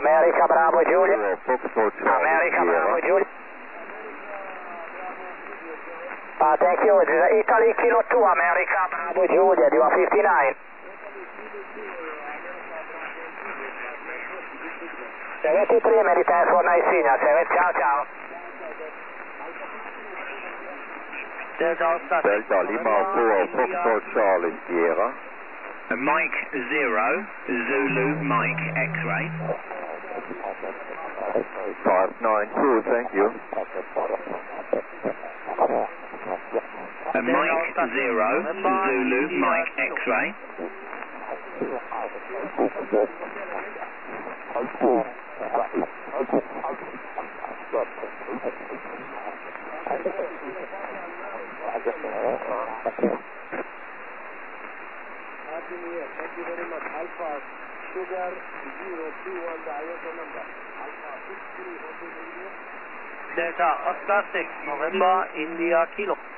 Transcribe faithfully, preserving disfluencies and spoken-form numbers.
America Bravo Giulia. Foxtrot Charlie America Sierra. Bravo Giulia. Uh, thank you. This is Italy Kilo two, America Bravo Giulia. Do you want fifty-nine? seventy-three, many thanks for nice signal. Seven, ciao, ciao. Delta Lima four, Foxtrot Charlie Sierra. Mike zero, Zulu Mike X-ray. five nine two, thank you. Mike zero, Zulu Mike X-ray. Thank you very much. Alpha Sugar zero two one, the I S O number. Alpha six three Hotel India. Delta Oscar six, November India Kilo.